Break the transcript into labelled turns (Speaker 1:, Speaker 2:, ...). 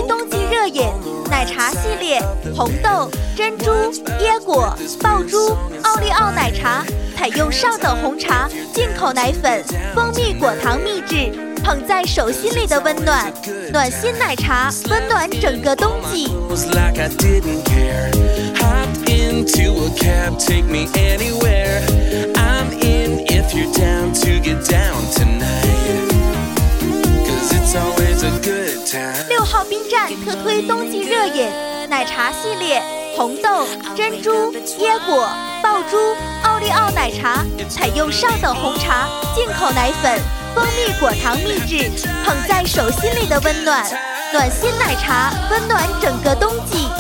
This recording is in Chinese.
Speaker 1: 冬季热饮奶茶系列，红豆、珍珠、椰果、爆珠、奥利奥奶茶，采用上等红茶、进口奶粉、蜂蜜果糖秘制，捧在手心里的温暖，暖心奶茶，温暖整个冬季。6号宾站特推冬季热饮奶茶系列，红豆、珍珠、椰果、爆珠、奥利奥奶茶，采用上等红茶、进口奶粉、蜂蜜果糖秘制，捧在手心里的温暖，暖心奶茶，温暖整个冬季。